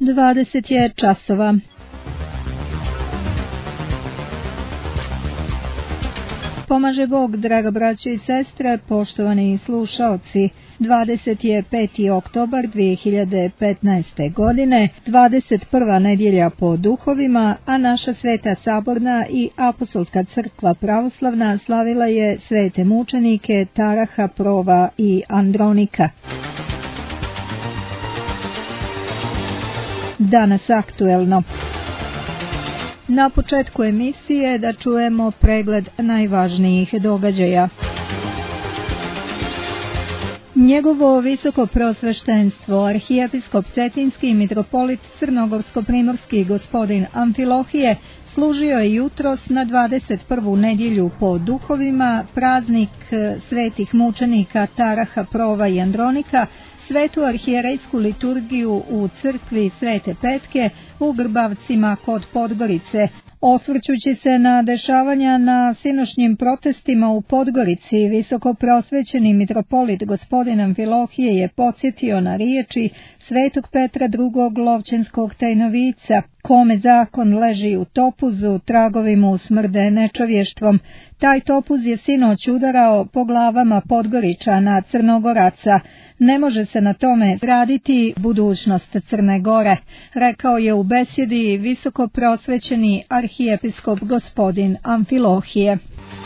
20 je časova. Pomaže Bog, draga braćo i sestre, poštovani slušaoci. 25. oktobar 2015. godine, 21. nedjelja po duhovima, a naša Sveta Saborna i Apostolska crkva pravoslavna slavila je svete mučenike Taraha, Prova i Andronika. Danas aktuelno. Na početku emisije da čujemo pregled najvažnijih događaja. Njegovo visoko prosveštenstvo, arhijepiskop Cetinski i mitropolit Crnogorsko-primorski gospodin Amfilohije, služio je jutros na 21. nedjelju po duhovima praznik svetih mučenika Taraha, Prova i Andronika, svetu arhijerejsku liturgiju u crkvi Svete Petke u Grbavcima kod Podgorice. Osvrćući se na dešavanja na sinošnjim protestima u Podgorici, visoko prosvećeni mitropolit gospodin Amfilohije je podsjetio na riječi svetog Petra II. Lovćenskog tajnovica: kome zakon leži u topuzu, tragovi mu smrde nečovještvom. Taj topuz je sinoć udarao po glavama Podgoričana, Crnogoraca. Ne može se na tome graditi budućnost Crne Gore, rekao je u besjedi visoko prosvećeni arhijepiskop gospodin Amfilohije.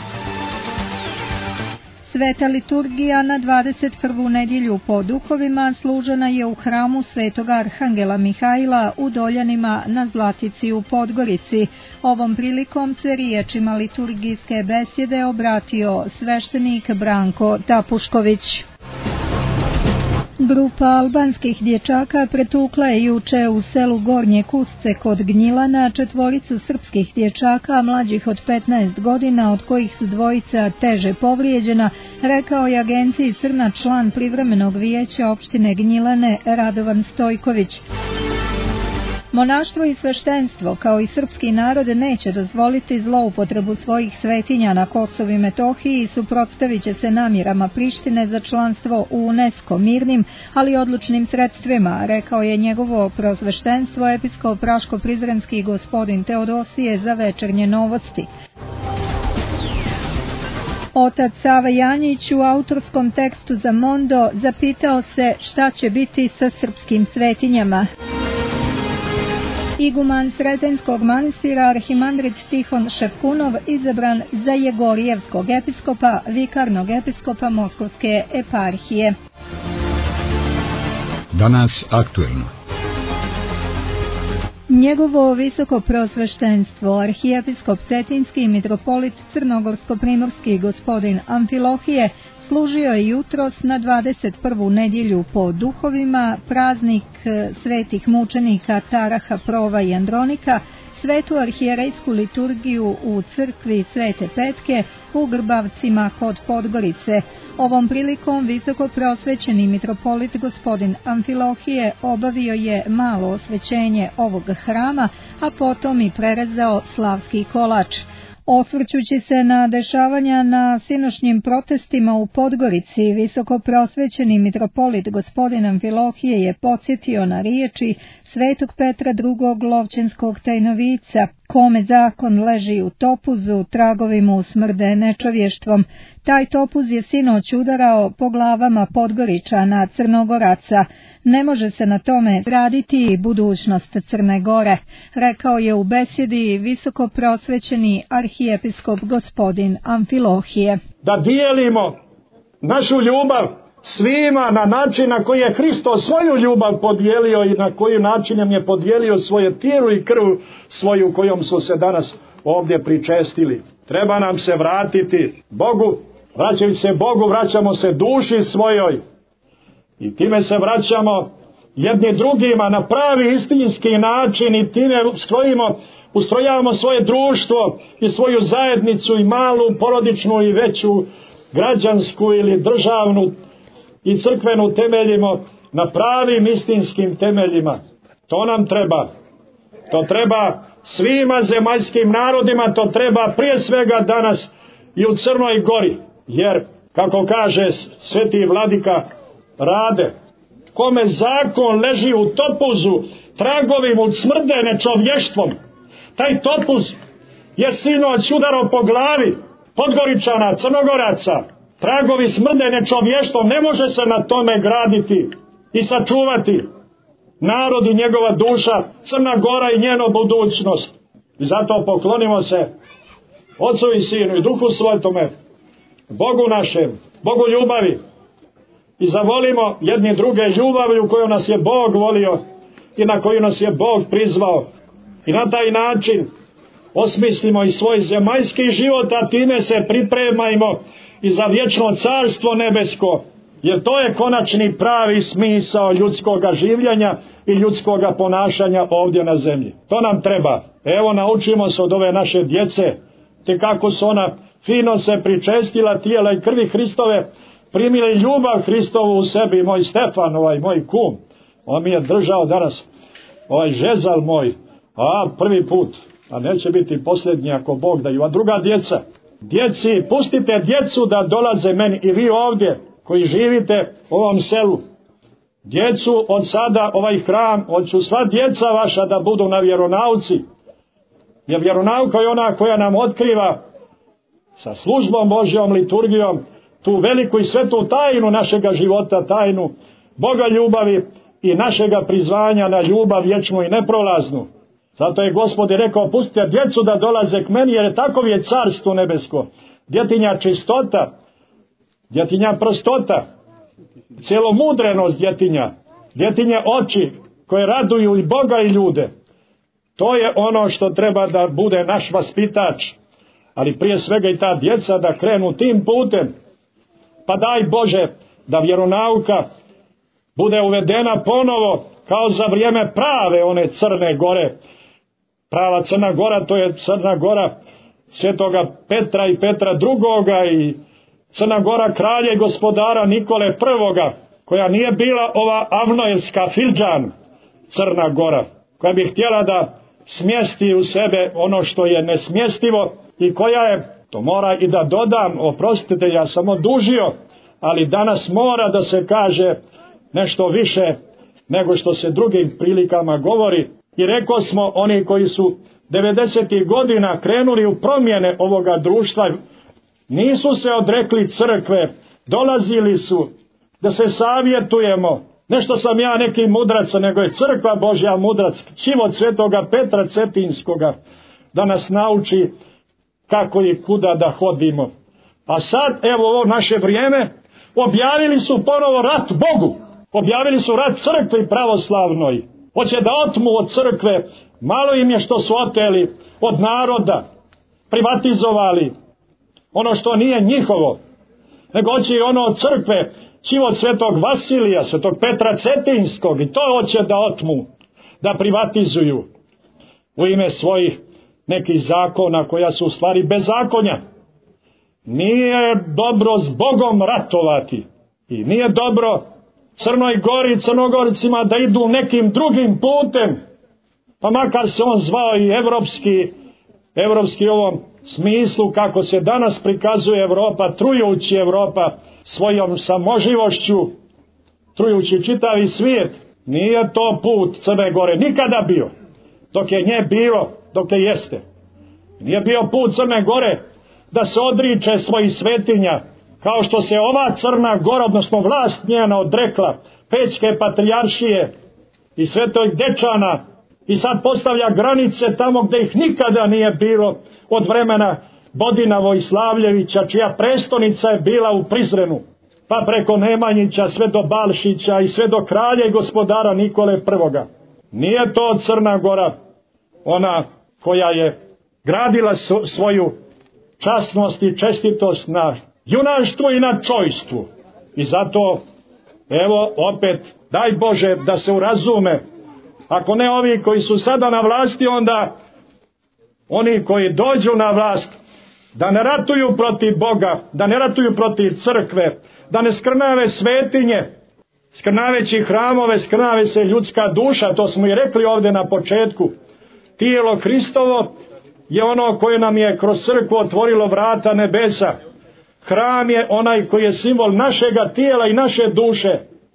Sveta liturgija na 21. nedjelju po duhovima služena je u hramu Svetog Arhangela Mihajla u Doljanima na Zlatici u Podgorici. Ovom prilikom se riječima liturgijske besjede obratio sveštenik Branko Tapušković. Grupa albanskih dječaka pretukla je juče u selu Gornje Kusce kod Gnjilana 4 srpskih dječaka mlađih od 15 godina, od kojih su 2 teže povrijeđena, rekao je agenciji Crna član privremenog vijeća opštine Gnjilane Radovan Stojković. Monaštvo i sveštenstvo, kao i srpski narod, neće dozvoliti zloupotrebu svojih svetinja na Kosovu i Metohiji i suprotstavit će se namjerama Prištine za članstvo u UNESCO mirnim, ali odlučnim sredstvima, rekao je njegovo prosveštenstvo episkop Raško-Prizrenski gospodin Teodosije za Večernje novosti. Otac Sava Janjić u autorskom tekstu za Mondo zapitao se šta će biti sa srpskim svetinjama. Iguman Sretenskog manastira arhimandrit Tihon Ševkunov izabran za Jegorijevskog episkopa, vikarnog episkopa Moskovske eparhije. Danas aktuelno. Njegovo visoko prosveštenstvo, arhijepiskop Cetinski i mitropolit Crnogorsko-primorski gospodin Amfilohije, služio je jutros na 21. nedjelju po duhovima praznik svetih mučenika Taraha, Prova i Andronika, svetu arhijerejsku liturgiju u crkvi Svete Petke u Grbavcima kod Podgorice. Ovom prilikom visoko prosvećeni mitropolit gospodin Amfilohije obavio je malo osvećenje ovog hrama, a potom i prerezao slavski kolač. Osvrćući se na dešavanja na sinošnjim protestima u Podgorici, visoko prosvećeni mitropolit gospodin Amfilohije je podsjetio na riječi svetog Petra II. Lovćenskog tajnovica: kome zakon leži u topuzu, tragovi mu smrde nečovještvom. Taj topuz je sinoć udarao po glavama Podgoričana, Crnogoraca. Ne može se na tome graditi budućnost Crne Gore, rekao je u besjedi visoko prosvećeni arhijepiskop gospodin Amfilohije. Da dijelimo našu ljubav svima na način na koji je Hristos svoju ljubav podijelio i na koji način nam je podijelio svoje tijelo i krv svoju kojom su se danas ovdje pričestili. Treba nam se vratiti Bogu, vraćajući se Bogu vraćamo se duši svojoj i time se vraćamo jedni drugima na pravi istinski način i time ustrojavamo svoje društvo i svoju zajednicu i malu porodičnu i veću građansku ili državnu i crkvenu temeljimo na pravim istinskim temeljima. To nam treba. To treba svima zemaljskim narodima, to treba prije svega danas i u Crnoj Gori. Jer, kako kaže sveti vladika Rade, kome zakon leži u topuzu, tragovi mu smrde nečovještvom. Taj topuz je sinoć udarao po glavi Podgoričana, Crnogoraca. Tragovi smrde nečovještvom, ne može se na tome graditi i sačuvati narod i njegova duša, Crna Gora i njeno budućnost. I zato poklonimo se Otcu i Sinu i Duhu Svetome, Bogu našem, Bogu ljubavi, i zavolimo jedni druge ljubavlju koju nas je Bog volio i na koju nas je Bog prizvao. I na taj način osmislimo i svoj zemaljski život, a time se pripremajmo i za vječno carstvo nebesko, jer to je konačni pravi smisao ljudskoga življenja i ljudskoga ponašanja ovdje na zemlji. To nam treba. Evo, naučimo se od ove naše djece, te kako su ona fino se pričestila tijela i krvi Hristove, primili ljubav Hristovu u sebi. Moj Stefan, moj kum, on mi je držao danas žezal moj, prvi put, a neće biti posljednji ako Bog da. A druga djeca, djeci, pustite djecu da dolaze meni, i vi ovdje koji živite u ovom selu, djecu od sada, ovaj hram, hoću sva djeca vaša da budu na vjeronauci, jer vjeronauka je ona koja nam otkriva sa službom Božjom, liturgijom, tu veliku i svetu tajnu našega života, tajnu Boga ljubavi i našega prizvanja na ljubav vječnu i neprolaznu. Zato je Gospod rekao, pustite djecu da dolaze k meni, jer je tako je carstvo nebesko. Djetinja čistota, djetinja prostota, cjelomudrenost djetinje oči koje raduju i Boga i ljude. To je ono što treba da bude naš vaspitač, ali prije svega i ta djeca da krenu tim putem. Pa daj Bože da vjeronauka bude uvedena ponovo kao za vrijeme prave one Crne Gore. Prava Crna Gora, to je Crna Gora svetoga Petra i Petra drugoga i Crna Gora kralja i gospodara Nikole I, koja nije bila ova Avnojevska Filđan Crna Gora, koja bi htjela da smjesti u sebe ono što je nesmjestivo i koja je, to mora i da dodam, oprostite, ja sam odužio, ali danas mora da se kaže nešto više nego što se drugim prilikama govori. I rekao smo, oni koji su 90. godina krenuli u promjene ovoga društva, nisu se odrekli crkve, dolazili su da se savjetujemo. Nešto sam ja neki mudrac, nego je crkva Božja mudrac, život svetoga Petra Cetinskoga, da nas nauči kako i kuda da hodimo. A sad, evo ovo naše vrijeme, objavili su ponovo rat Bogu, objavili su rat crkvi pravoslavnoj. Hoće da otmu od crkve, malo im je što su oteli od naroda, privatizovali ono što nije njihovo, nego hoće i ono od crkve, život svetog Vasilija, svetog Petra Cetinskog, i to hoće da otmu, da privatizuju u ime svojih nekih zakona koja su u stvari bezakonja. Nije dobro s Bogom ratovati i nije dobro Crnoj Gori i Crnogorcima da idu nekim drugim putem, pa makar se on zvao i evropski u ovom smislu kako se danas prikazuje Evropa, trujući Evropa svojom samoživošću, trujući čitavi svijet. Nije to put Crne Gore nikada bio, dok je nje bilo, dok je jeste. Nije bio put Crne Gore da se odriče svojih svetinja, kao što se ova Crna Gora, odnosno vlast njena, odrekla Pećke patrijaršije i Svetog Dečana, i sad postavlja granice tamo gdje ih nikada nije bilo od vremena Bodina Vojslavljevića, čija prestonica je bila u Prizrenu, pa preko Nemanjića sve do Balšića i sve do kralja i gospodara Nikole I. Nije to Crna Gora ona koja je gradila svoju časnost i čestitost na junaštvu i na čojstvu. I zato, evo opet, daj Bože da se urazume, ako ne ovi koji su sada na vlasti, onda oni koji dođu na vlast, da ne ratuju protiv Boga, da ne ratuju protiv crkve, da ne skrnave svetinje, skrnaveći hramove, skrnave se ljudska duša, to smo i rekli ovdje na početku. Tijelo Hristovo je ono koje nam je kroz crkvu otvorilo vrata nebesa. Hram je onaj koji je simbol našega tijela i naše duše.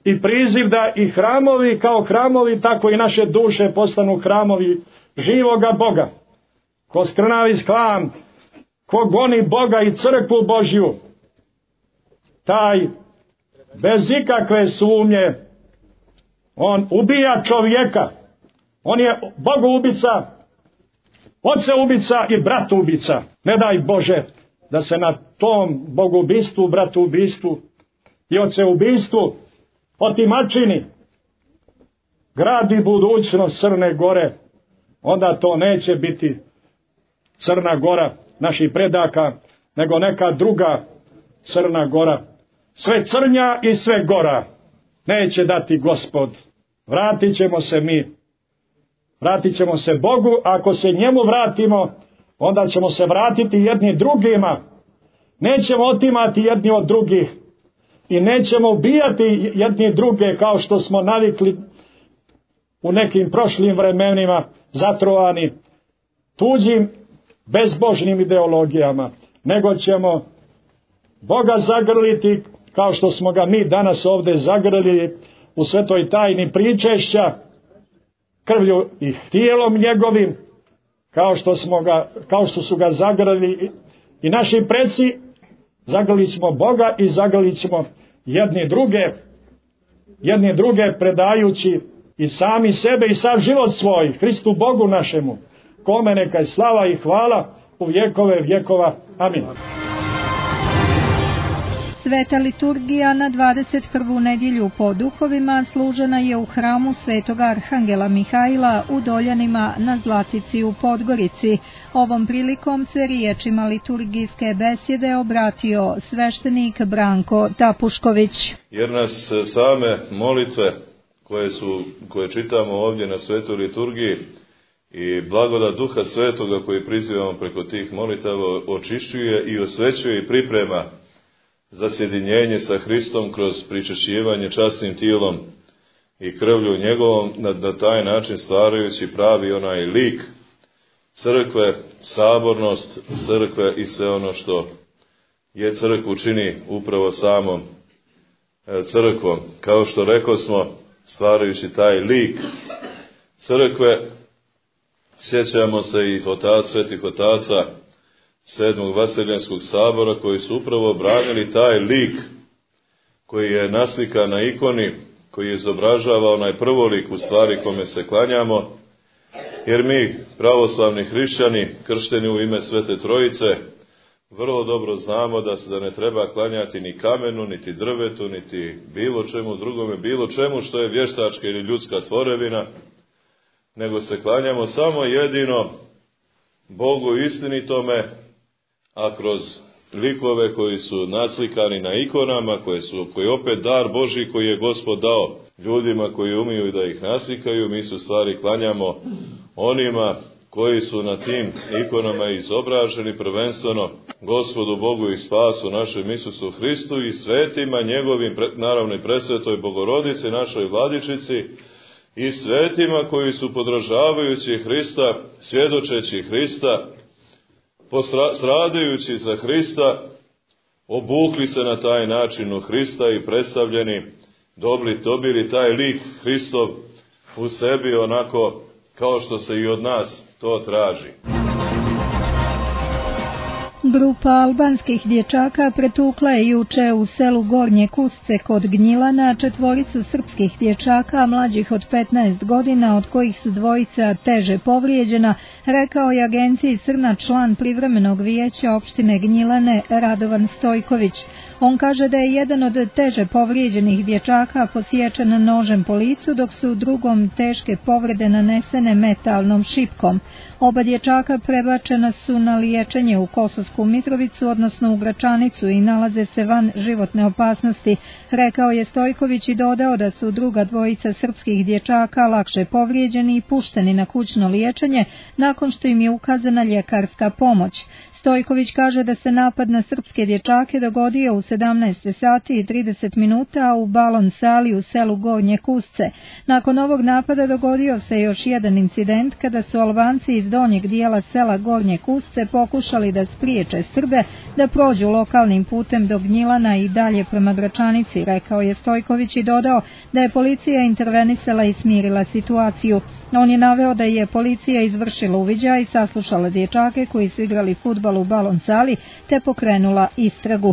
i priziv da i hramovi kao hramovi, tako i naše duše postanu hramovi živoga Boga. Ko skrnavi hlam, ko goni Boga i crkvu Božju, taj bez ikakve sumnje on ubija čovjeka. On je bogoubica, oceubica i bratoubica. Ne daj Bože da se na tom bogoubistvu, bratoubistvu i oceubistvu otimačini gradi budućnost Crne Gore. Onda to neće biti Crna Gora naših predaka, nego neka druga Crna Gora. Sve crnja i sve gora neće dati Gospod. Vratit ćemo se mi. Vratit ćemo se Bogu. Ako se njemu vratimo, onda ćemo se vratiti jedni drugima. Nećemo otimati jedni od drugih. I nećemo ubijati jedni druge kao što smo navikli u nekim prošlim vremenima, zatrovani tuđim bezbožnim ideologijama. Nego ćemo Boga zagrliti kao što smo ga mi danas ovdje zagrlili u svetoj tajni pričešća, krvlju i tijelom njegovim, kao što su ga zagrlili i naši preci. Zagrlit ćemo Boga i zagrlit ćemo jedni druge predajući i sami sebe i sav život svoj Hristu Bogu našemu, kome neka je slava i hvala u vjekove vjekova. Amin. Sveta liturgija na 21. nedjelju po duhovima služena je u hramu Svetoga Arhangela Mihajla u Doljanima na Zlatici u Podgorici. Ovom prilikom se riječima liturgijske besjede obratio sveštenik Branko Tapušković. Jer nas same molitve koje čitamo ovdje na Svetoj liturgiji i blagodat Duha Svetoga koji prizivamo preko tih molitava očišćuje i osvećuje i priprema za sjedinjenje sa Hristom kroz pričešćivanje časnim tijelom i krvlju njegovom, na taj način stvarajući pravi onaj lik crkve, sabornost crkve i sve ono što je crkvu čini upravo samom crkvom. Kao što rekosmo, stvarajući taj lik crkve, sjećamo se i svetih otaca Sedmog Vaseljenskog sabora koji su upravo branili taj lik koji je naslikan na ikoni, koji izobražava onaj prvolik u stvari kome se klanjamo, jer mi, pravoslavni hrišćani, kršteni u ime Svete Trojice, vrlo dobro znamo da ne treba klanjati ni kamenu, niti drvetu, niti bilo čemu drugome, bilo čemu što je vještačka ili ljudska tvorevina, nego se klanjamo samo jedino Bogu istinitome, a kroz likove koji su naslikani na ikonama, koji je opet dar Božji koji je Gospod dao ljudima koji umiju da ih naslikaju, mi se u stvari klanjamo onima koji su na tim ikonama izobraženi, prvenstveno Gospodu Bogu i spasu našem Isusu Hristu i svetima njegovim, naravno i presvetoj Bogorodici, našoj Vladičici, i svetima koji su podražavajući Hrista, svjedočeći Hrista, stradajući za Hrista, obukli se na taj način u Hrista i predstavljeni, dobili taj lik Hristov u sebi onako kao što se i od nas to traži. Grupa albanskih dječaka pretukla je juče u selu Gornje Kusce kod Gnjilana 4 srpskih dječaka mlađih od 15 godina, od kojih su 2 teže povrijeđena, rekao je agenciji Srna član privremenog vijeća opštine Gnjilane Radovan Stojković. On kaže da je jedan od teže povrijeđenih dječaka posječen nožem po licu, dok su u drugom teške povrede nanesene metalnom šipkom. Oba dječaka prebačena su na liječenje u Kosovsku Mitrovicu, odnosno u Gračanicu, i nalaze se van životne opasnosti, rekao je Stojković i dodao da su druga 2 srpskih dječaka lakše povrijeđeni i pušteni na kućno liječenje nakon što im je ukazana ljekarska pomoć. Stojković kaže da se napad na srpske dječake dogodio u 17 sati i 30 minuta u balon sali u selu Gornje Kusce. Nakon ovog napada dogodio se još jedan incident kada su Albanci iz donjeg dijela sela Gornje Kusce pokušali da spriječe Srbe da prođu lokalnim putem do Gnjilana i dalje prema Gračanici, rekao je Stojković i dodao da je policija intervenisala i smirila situaciju. On je naveo da je policija izvršila uviđaj i saslušala dječake koji su igrali fudbal u balon sali te pokrenula istragu.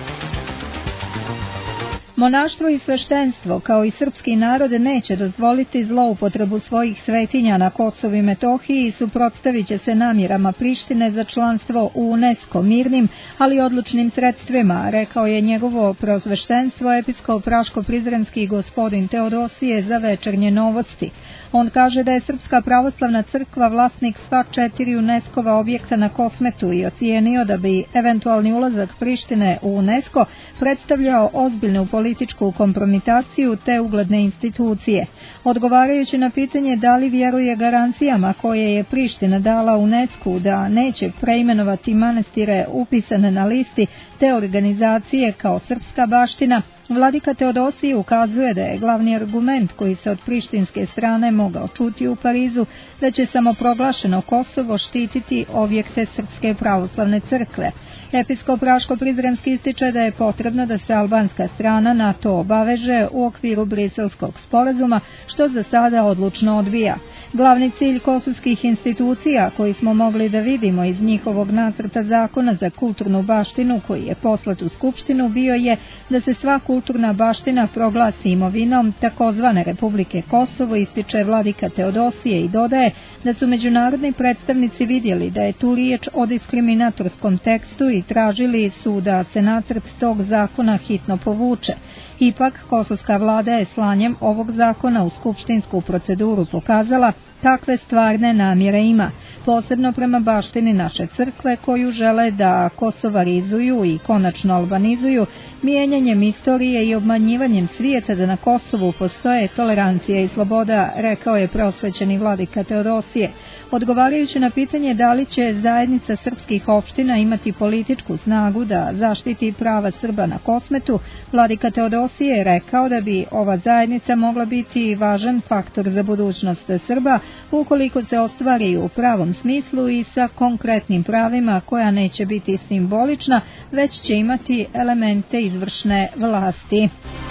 Monaštvo i sveštenstvo, kao i srpski narod, neće dozvoliti zloupotrebu svojih svetinja na Kosovu i Metohiji i suprotstavit će se namjerama Prištine za članstvo u UNESCO mirnim, ali odlučnim sredstvima, rekao je njegovo preosveštenstvo episkop Raško-Prizrenski gospodin Teodosije za Večernje novosti. On kaže da je Srpska pravoslavna crkva vlasnik sva 4 UNESCO-va objekta na Kosmetu i ocijenio da bi eventualni ulazak Prištine u UNESCO predstavljao ozbiljnu političku kompromitaciju te ugledne institucije. Odgovarajući na pitanje da li vjeruje garancijama koje je Priština dala UNESCO da neće preimenovati manastire upisane na listi te organizacije kao srpska baština, Vladika Teodosije ukazuje da je glavni argument koji se od prištinske strane mogao čuti u Parizu da će samoproglašeno Kosovo štititi objekte Srpske pravoslavne crkve. Episkop Raško-Prizrenski ističe da je potrebno da se albanska strana na to obaveže u okviru Briselskog sporazuma, što za sada odlučno odbija. Glavni cilj kosovskih institucija koji smo mogli da vidimo iz njihovog nacrta zakona za kulturnu baštinu koji je poslat u Skupštinu bio je da se sva kulturna baština proglasi imovinom takozvane Republike Kosovo, ističe vladika Teodosije i dodaje da su međunarodni predstavnici vidjeli da je tu riječ o diskriminatorskom tekstu i tražili su da se nacrt tog zakona hitno povuče. Ipak, kosovska vlada je slanjem ovog zakona u skupštinsku proceduru pokazala kakve stvarne namjere ima, posebno prema baštini naše crkve koju žele da kosovarizuju i konačno albanizuju, mijenjanjem istorije i obmanjivanjem svijeta da na Kosovu postoje tolerancija i sloboda, rekao je preosvećeni vladika Teodosije. Odgovarajući na pitanje da li će zajednica srpskih opština imati političku snagu da zaštiti prava Srba na Kosmetu, vladika Teodosije je rekao da bi ova zajednica mogla biti važan faktor za budućnost Srba ukoliko se ostvari u pravom smislu i sa konkretnim pravima koja neće biti simbolična, već će imati elemente izvršne vlasti.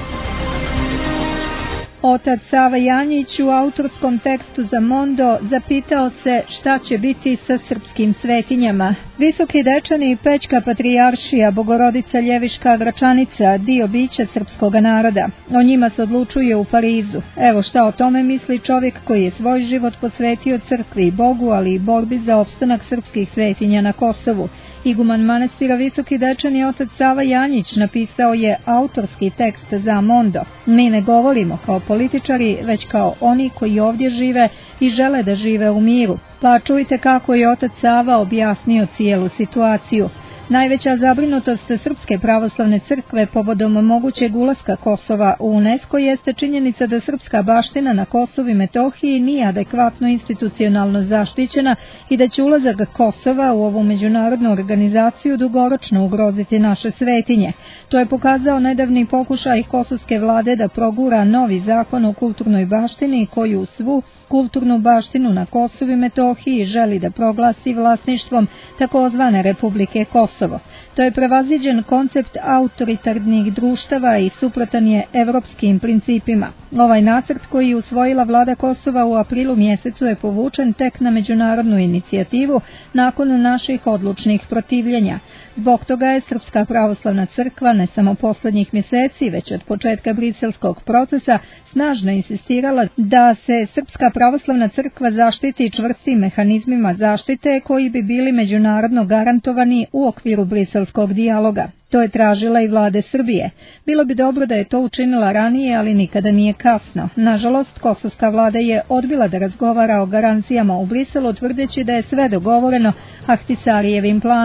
Otac Sava Janjić u autorskom tekstu za Mondo zapitao se šta će biti sa srpskim svetinjama. Visoki Dečani i Pećka patrijaršija, Bogorodica Ljeviška Gračanica, dio bića srpskog naroda. O njima se odlučuje u Parizu. Evo šta o tome misli čovjek koji je svoj život posvetio crkvi i Bogu, ali i borbi za opstanak srpskih svetinja na Kosovu. Iguman manastira Visoki Dečani otac Sava Janjić napisao je autorski tekst za Mondo. Mi ne govorimo kao političari, već kao oni koji ovdje žive i žele da žive u miru. Pa čujte kako je otac Sava objasnio cijelu situaciju. Najveća zabrinutost Srpske pravoslavne crkve povodom mogućeg ulaska Kosova u UNESCO jeste činjenica da srpska baština na Kosovu i Metohiji nije adekvatno institucionalno zaštićena i da će ulazak Kosova u ovu međunarodnu organizaciju dugoročno ugroziti naše svetinje. To je pokazao nedavni pokušaj kosovske vlade da progura novi zakon o kulturnoj baštini koju svu kulturnu baštinu na Kosovu i Metohiji želi da proglasi vlasništvom takozvane Republike Kosovo. To je prevaziđen koncept autoritarnih društava i suprotan je evropskim principima. Ovaj nacrt koji je usvojila vlada Kosova u aprilu mjesecu je povučen tek na međunarodnu inicijativu nakon naših odlučnih protivljenja. Zbog toga je Srpska pravoslavna crkva ne samo posljednjih mjeseci, već od početka briselskog procesa snažno insistirala da se Srpska pravoslavna crkva zaštiti čvrstim mehanizmima zaštite koji bi bili međunarodno garantovani u okviru briselskog dijaloga. To je tražila i vlade Srbije. Bilo bi dobro da je to učinila ranije, ali nikada nije kasno. Nažalost, kosovska vlada je odbila da razgovara o garancijama u Briselu, tvrdeći da je sve dogovoreno Ahtisarijevim planom.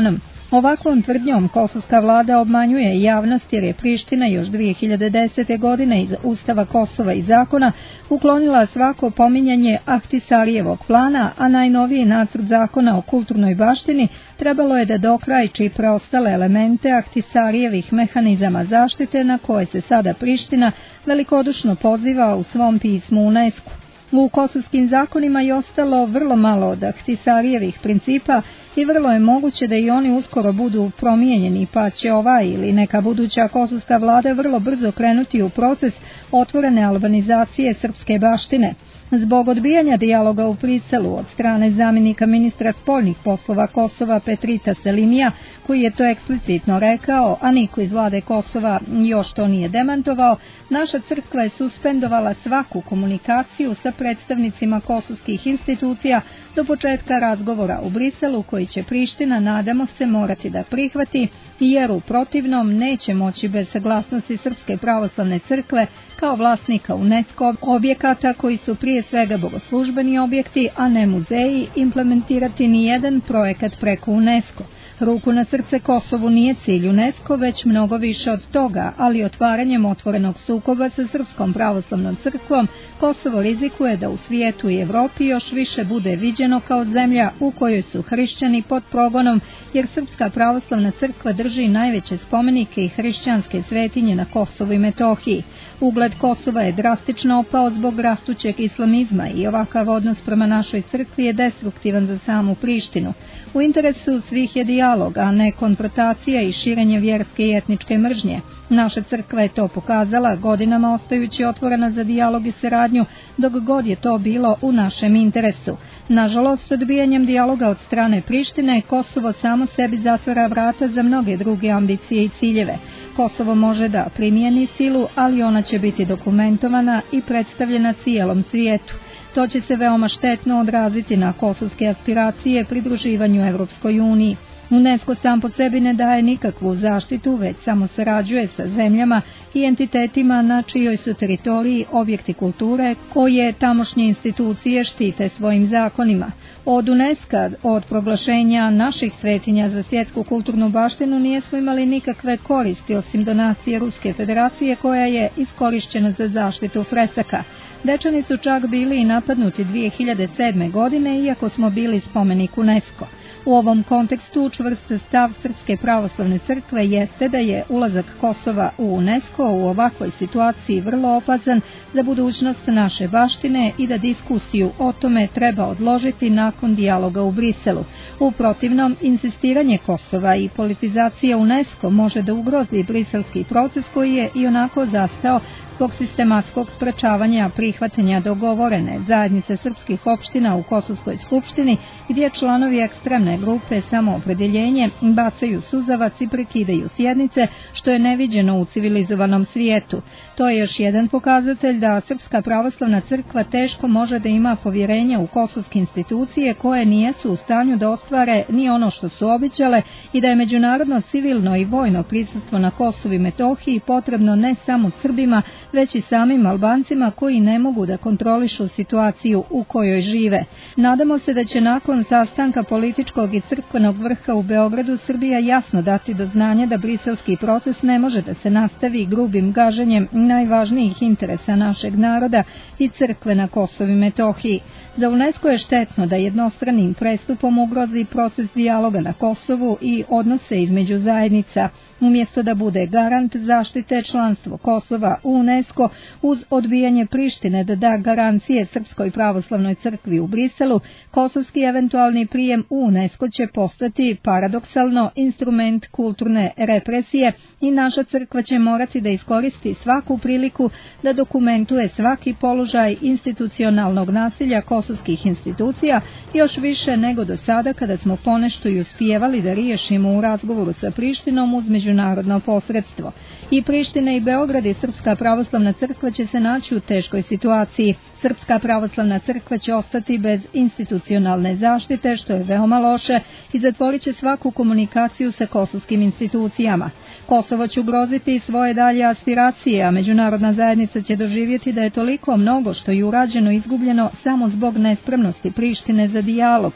Ovakvom tvrdnjom kosovska vlada obmanjuje javnost jer je Priština još 2010. godine iz Ustava Kosova i zakona uklonila svako pominjanje Ahtisarijevog plana, a najnoviji nacrt zakona o kulturnoj baštini trebalo je da dokrajči preostale elemente Ahtisarijevih mehanizama zaštite na koje se sada Priština velikodušno poziva u svom pismu UNESCO. U kosovskim zakonima je ostalo vrlo malo od Ahtisarijevih principa i vrlo je moguće da i oni uskoro budu promijenjeni, pa će ova ili neka buduća kosovska vlada vrlo brzo krenuti u proces otvorene albanizacije srpske baštine. Zbog odbijanja dijaloga u Briselu od strane zamjenika ministra spoljnih poslova Kosova Petrita Selimija, koji je to eksplicitno rekao, a niko iz vlade Kosova još to nije demantovao, naša crkva je suspendovala svaku komunikaciju sa predstavnicima kosovskih institucija do početka razgovora u Briselu, koji će Priština, nadamo se, morati da prihvati, jer u protivnom neće moći bez saglasnosti Srpske pravoslavne crkve kao vlasnika UNESCO objekata koji su prije svega bogoslužbeni objekti, a ne muzeji, implementirati ni jedan projekat preko UNESCO. Ruku na srce, Kosovu nije cilj UNESCO, već mnogo više od toga, ali otvaranjem otvorenog sukoba sa Srpskom pravoslavnom crkvom, Kosovo rizikuje da u svijetu i Evropi još više bude viđeno kao zemlja u kojoj su hrišćani pod progonom, jer Srpska pravoslavna crkva drži najveće spomenike i hrišćanske svetinje na Kosovu i Metohiji. Ugled Kosova je drastično opao zbog rastućeg islamizma i ovakav odnos prema našoj crkvi je destruktivan za samu Prištinu. U interesu svih je dijalog, a ne konfrontacija i širenje vjerske i etničke mržnje. Naša crkva je to pokazala, godinama ostajući otvorena za dijalog i saradnju, dok god je to bilo u našem interesu. Nažalost, odbijanjem dijaloga od strane Prištine, Kosovo samo sebi zatvara vrata za mnoge druge ambicije i ciljeve. Kosovo može da primijeni silu, ali ona će biti dokumentovana i predstavljena cijelom svijetu. To će se veoma štetno odraziti na kosovske aspiracije pridruživanju Evropskoj uniji. UNESCO sam po sebi ne daje nikakvu zaštitu, već samo sarađuje sa zemljama i entitetima na čijoj su teritoriji objekti kulture koje tamošnje institucije štite svojim zakonima. Od UNESCO, od proglašenja naših svetinja za svjetsku kulturnu baštinu nijesmo imali nikakve koristi osim donacije Ruske federacije koja je iskorišćena za zaštitu fresaka. Dečani su čak bili i napadnuti 2007. godine, iako smo bili spomenik UNESCO. U ovom kontekstu čvrst stav Srpske pravoslavne crkve jeste da je ulazak Kosova u UNESCO u ovakvoj situaciji vrlo opazan za budućnost naše baštine i da diskusiju o tome treba odložiti nakon dijaloga u Briselu. U protivnom, insistiranje Kosova i politizacija UNESCO može da ugrozi briselski proces koji je i onako zastao zbog sistematskog sprečavanja prihvatanja dogovorene zajednice srpskih opština u Kosovskoj skupštini, gdje članovi ekstremne grupe Samoopredjeljenje bacaju suzavac i prekidaju sjednice, što je neviđeno u civilizovanom svijetu. To je još jedan pokazatelj da Srpska pravoslavna crkva teško može da ima povjerenje u kosovske institucije koje nijesu u stanju da ostvare ni ono što su obećale i da je međunarodno civilno i vojno prisustvo na Kosovu i Metohiji potrebno ne samo Srbima, već i samim Albancima koji ne mogu da kontrolišu situaciju u kojoj žive. Nadamo se da će nakon sastanka političkog i crkvenog vrha u Beogradu Srbija jasno dati do znanja da briselski proces ne može da se nastavi grubim gaženjem najvažnijih interesa našeg naroda i crkve na Kosovu i Metohiji. Za UNESCO je štetno da jednostranim prestupom ugrozi proces dijaloga na Kosovu i odnose između zajednica, umjesto da bude garant zaštite članstvo Kosova u UNESCO uz odbijanje Prištine da da garancije Srpskoj pravoslavnoj crkvi u Briselu, kosovski eventualni prijem u UNESCO će postati paradoksalno instrument kulturne represije i naša crkva će morati da iskoristi svaku priliku da dokumentuje svaki položaj institucionalnog nasilja kosovskih institucija, još više nego do sada kada smo ponešto i uspijevali da riješimo u razgovoru sa Prištinom uz međunarodno posredstvo. I Priština i Beograd i Srpska pravoslavna crkva će se naći u teškoj situaciji. Srpska pravoslavna crkva će ostati bez institucionalne zaštite, što je veoma loše, i zatvorit će svaku komunikaciju sa kosovskim institucijama. Kosovo će ugroziti svoje dalje aspiracije, a međunarodna zajednica će doživjeti da je toliko mnogo što je urađeno izgubljeno samo zbog nespremnosti Prištine za dijalog.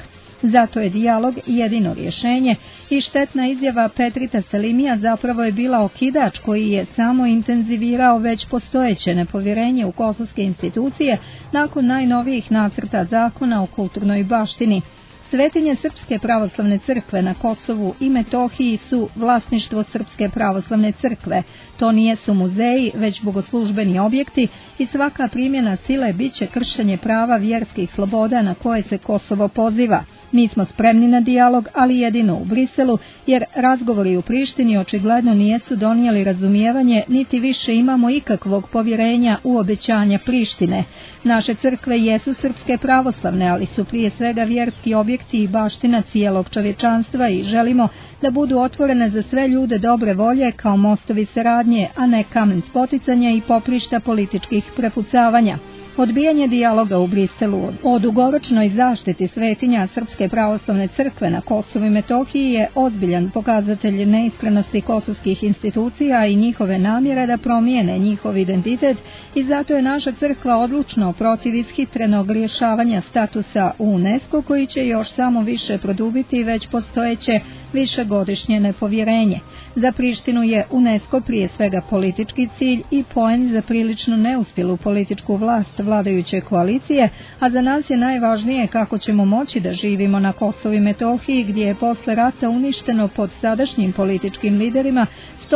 Zato je dijalog jedino rješenje i štetna izjava Petrita Selimija zapravo je bila okidač koji je samo intenzivirao već postojeće nepovjerenje u kosovske institucije nakon najnovijih nacrta zakona o kulturnoj baštini. Svetinje Srpske pravoslavne crkve na Kosovu i Metohiji su vlasništvo Srpske pravoslavne crkve. To nijesu muzeji, već bogoslužbeni objekti i svaka primjena sile bit će kršenje prava vjerskih sloboda na koje se Kosovo poziva. Mi smo spremni na dijalog, ali jedino u Briselu, jer razgovori u Prištini očigledno nijesu donijeli razumijevanje, niti više imamo ikakvog povjerenja u obećanja Prištine. Naše crkve jesu srpske pravoslavne, ali su prije svega vjerski objekti i baština cijelog čovječanstva i želimo da budu otvorene za sve ljude dobre volje kao mostovi saradnje, a ne kamen spoticanja i poprišta političkih prepucavanja. Odbijanje dijaloga u Briselu o dugoročnoj zaštiti svetinja Srpske pravoslavne crkve na Kosovu i Metohiji je ozbiljan pokazatelj neiskrenosti kosovskih institucija i njihove namjere da promijene njihov identitet i zato je naša crkva odlučno protiv ishitrenog rješavanja statusa u UNESCO koji će još samo više produbiti već postojeće višegodišnje nepovjerenje. Za Prištinu je UNESCO prije svega politički cilj i poen za prilično neuspjelu političku vlast vladajuće koalicije, a za nas je najvažnije kako ćemo moći da živimo na Kosovu i Metohiji gdje je posle rata uništeno pod sadašnjim političkim liderima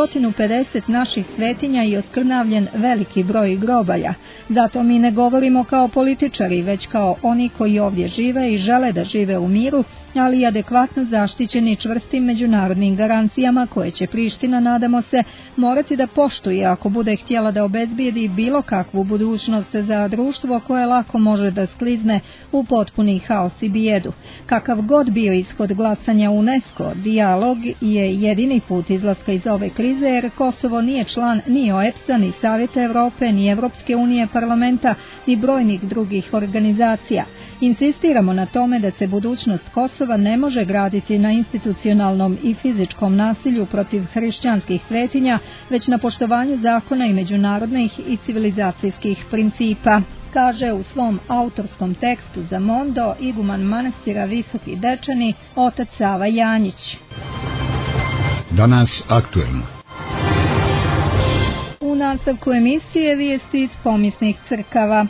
150 naših svetinja i oskrnavljen veliki broj grobalja. Zato mi ne govorimo kao političari, već kao oni koji ovdje žive i žele da žive u miru, ali adekvatno zaštićeni čvrstim međunarodnim garancijama koje će Priština, nadamo se, morati da poštuje ako bude htjela da obezbijedi bilo kakvu budućnost za društvo koje lako može da sklizne u potpuni haos i bijedu. Kakav god bio ishod glasanja UNESCO, dijalog je jedini put izlaska iz ove krize, jer Kosovo nije član ni OEBS-a, ni Savjeta Europe, ni Evropske unije, parlamenta, ni brojnih drugih organizacija. Insistiramo na tome da se budućnost Kosova ne može graditi na institucionalnom i fizičkom nasilju protiv hrišćanskih svetinja, već na poštovanju zakona i međunarodnih i civilizacijskih principa, kaže u svom autorskom tekstu za Mondo iguman manastira Visoki Dečani, otac Sava Janjić. Danas aktuelno. U nastavku emisije vijesti iz pomisnih crkava.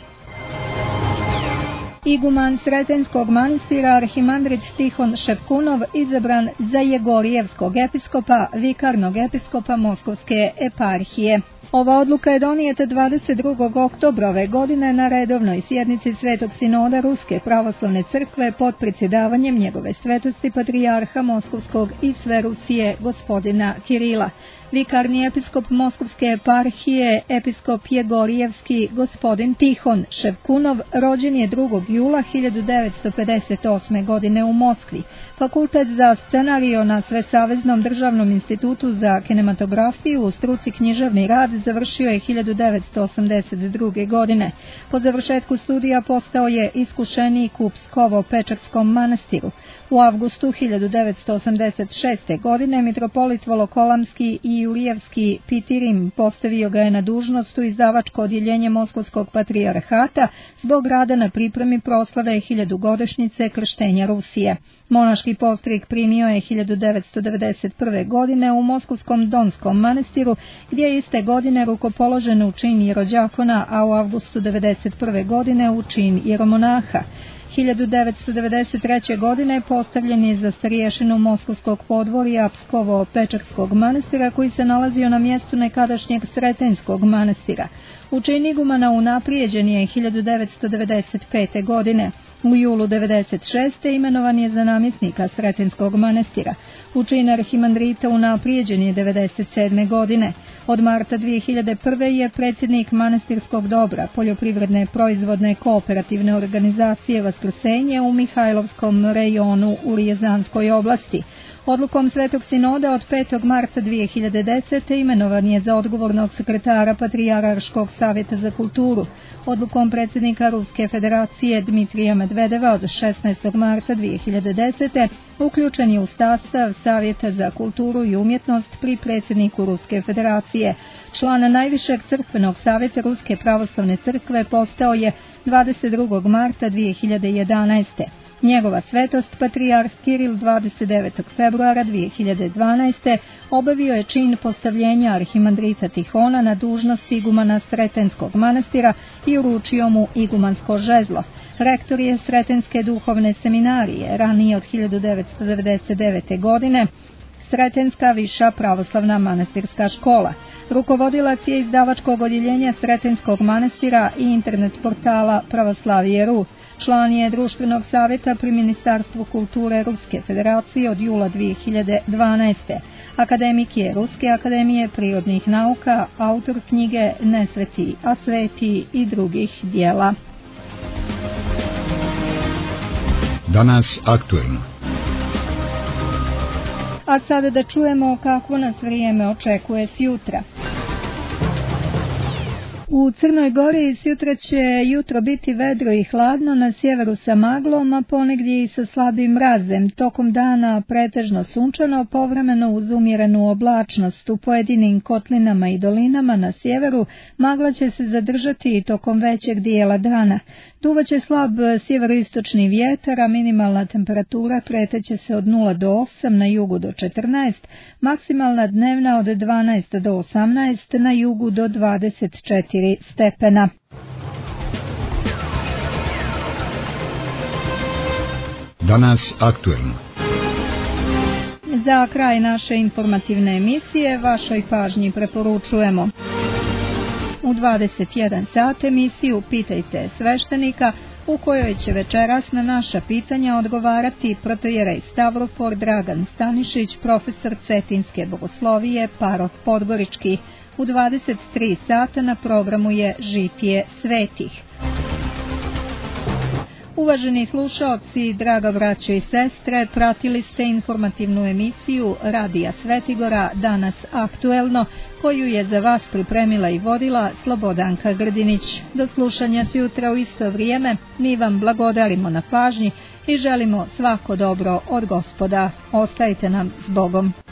Iguman Sretenskog manastira arhimandrit Tihon Ševkunov izabran za Jegorijevskog episkopa, vikarnog episkopa Moskovske eparhije. Ova odluka je donijeta 22. oktobra ove godine na redovnoj sjednici Svetog sinoda Ruske pravoslavne crkve pod predsjedavanjem njegove svetosti patrijarha Moskovskog i sve Rusije gospodina Kirila. Vikarni episkop Moskovske eparhije, episkop Jegorijevski gospodin Tihon Ševkunov, rođen je 2. jula 1958. godine u Moskvi. Fakultet za scenario na Svesaveznom državnom institutu za kinematografiju u struci književni rad završio je 1982. godine. Po završetku studija postao je iskušenik u Pskovo-Pečarskom manastiru. U avgustu 1986. godine mitropolit Volokolamski i Julijevski Pitirim postavio ga je na dužnost u izdavačko odjeljenje Moskovskog patrijarhata zbog rada na pripremi proslave 1000-godišnjice krštenja Rusije. Monaški postrig primio je 1991. godine u Moskovskom Donskom manastiru, gdje je iste godine rukopoložen u čin jerođakona, a u avgustu 1991. godine u čin jeromonaha. 1993. godine postavljen je za starješinu Moskovskog podvorja Pskovo-Pečarskog manastira koji se nalazio na mjestu nekadašnjeg Sretenskog manastira. U čin igumana unaprijeđen je 1995. godine. U julu 1996. imenovan je za namjesnika Sretenskog manastira. U čin arhimandrita unaprijeđen je 1997. godine. Od marta 2001. je predsjednik manastirskog dobra, poljoprivredne proizvodne kooperativne organizacije Vaskrsenje u Mihajlovskom rejonu u Rijezanskoj oblasti. Odlukom Svetog sinoda od 5. marta 2010. imenovan je za odgovornog sekretara Patrijarškog savjeta za kulturu. Odlukom predsjednika Ruske federacije Dmitrija Medvedeva od 16. marta 2010. uključen je u sastav Savjeta za kulturu i umjetnost pri predsjedniku Ruske federacije. Član najvišeg crkvenog savjeta Ruske pravoslavne crkve postao je 22. marta 2011. Njegova svetost patrijarh Kiril 29. februara 2012. obavio je čin postavljenja arhimandrita Tihona na dužnost igumana Sretenskog manastira i uručio mu igumansko žezlo. Rektor je Sretenske duhovne seminarije, ranije od 1999. godine Sretenska viša pravoslavna manastirska škola. Rukovodilac je izdavačkog odjeljenja Sretenskog manastira i internet portala Pravoslavije.ru. Član je društvenog savjeta pri Ministarstvu kulture Ruske federacije od jula 2012. Akademik je Ruske akademije prirodnih nauka, autor knjige Nesveti, a sveti i drugih dijela. Danas aktuelno. A sada da čujemo kakvo nas vrijeme očekuje sjutra. U Crnoj Gori sjutra će jutro biti vedro i hladno, na sjeveru sa maglom, a ponegdje i sa slabim mrazem. Tokom dana pretežno sunčano, povremeno uz umjerenu oblačnost. U pojedinim kotlinama i dolinama na sjeveru magla će se zadržati i tokom većeg dijela dana. Duvaće slab sjeveroistočni vjetar, a minimalna temperatura kreteće se od 0 do 8, na jugu do 14, maksimalna dnevna od 12 do 18, na jugu do 24 stepena. Danas aktuelno. Za kraj naše informativne emisije vašoj pažnji preporučujemo u 21 sat emisiju Pitajte sveštenika, u kojoj će večeras na naša pitanja odgovarati protojerej Stavrofor Dragan Stanišić, profesor Cetinske bogoslovije, paroh Podgorički. U 23 sata na programu je Žitije svetih. Uvaženi slušaoci, draga braćo i sestre, pratili ste informativnu emisiju Radija Svetigora Danas aktuelno, koju je za vas pripremila i vodila Slobodanka Grdinić. Do slušanja sutra u isto vrijeme. Mi vam blagodarimo na pažnji i želimo svako dobro od Gospoda. Ostajte nam s Bogom.